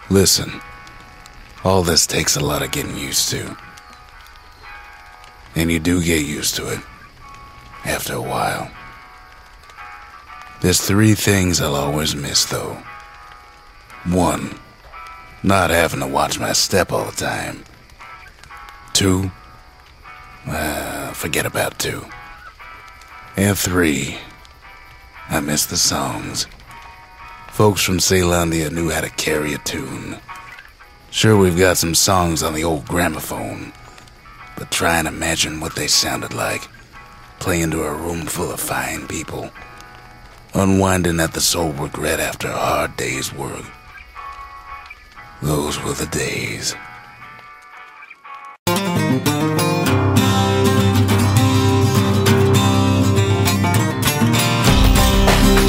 Listen, all this takes a lot of getting used to. And you do get used to it, after a while. There's 3 things I'll always miss, though. 1, not having to watch my step all the time. 2, forget about 2. And 3, I miss the songs. Folks from Ceylondia knew how to carry a tune. Sure, we've got some songs on the old gramophone, but try and imagine what they sounded like, playing to a room full of fine people, unwinding at the sole regret after a hard day's work. Those were the days.